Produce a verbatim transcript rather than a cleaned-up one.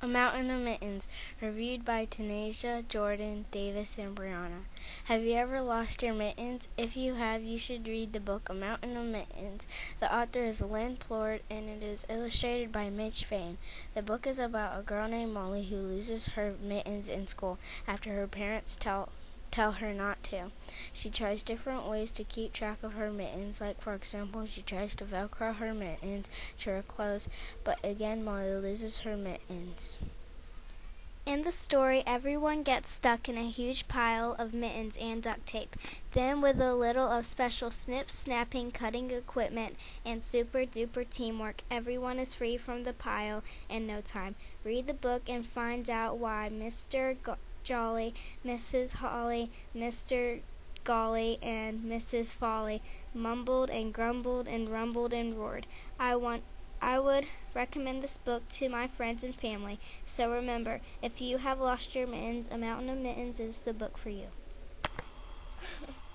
A Mountain of Mittens, reviewed by Tanasia, Jordan, Davis, and Brianna. Have you ever lost your mittens? If you have, you should read the book A Mountain of Mittens. The author is Lynn Plord, and it is illustrated by Mitch Fain. The book is about a girl named Molly who loses her mittens in school after her parents tell tell her not to. She tries different ways to keep track of her mittens, like for example, she tries to velcro her mittens to her clothes, but again Molly loses her mittens. In the story, everyone gets stuck in a huge pile of mittens and duct tape. Then, with a little of special snip, snapping, cutting equipment, and super duper teamwork, everyone is free from the pile in no time. Read the book and find out why Mister Go- Jolly, Missus Holly, Mister Golly, and Missus Folly mumbled and grumbled and rumbled and roared. I want I would recommend this book to my friends and family. So remember, if you have lost your mittens, A Mountain of Mittens is the book for you.